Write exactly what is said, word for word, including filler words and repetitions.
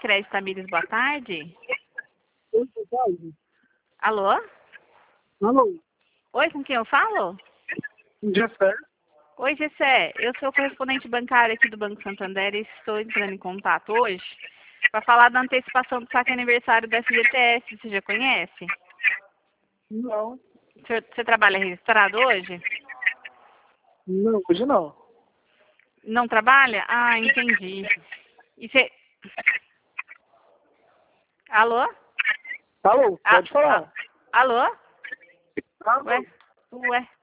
Crédito Tamires, boa tarde. Oi, boa tarde. Alô? Alô, Oi, com quem eu falo? Jeffé. Oi, Gessé. Eu sou correspondente bancária aqui do Banco Santander e estou entrando em contato hoje para falar da antecipação do saque aniversário do F G T S. Você já conhece? Não, O senhor- Você trabalha registrado hoje? não, hoje não. Não trabalha? Ah, entendi. E você... Alô? Alô, Ah, pode falar. ah, alô? Alô. Ué? Ué?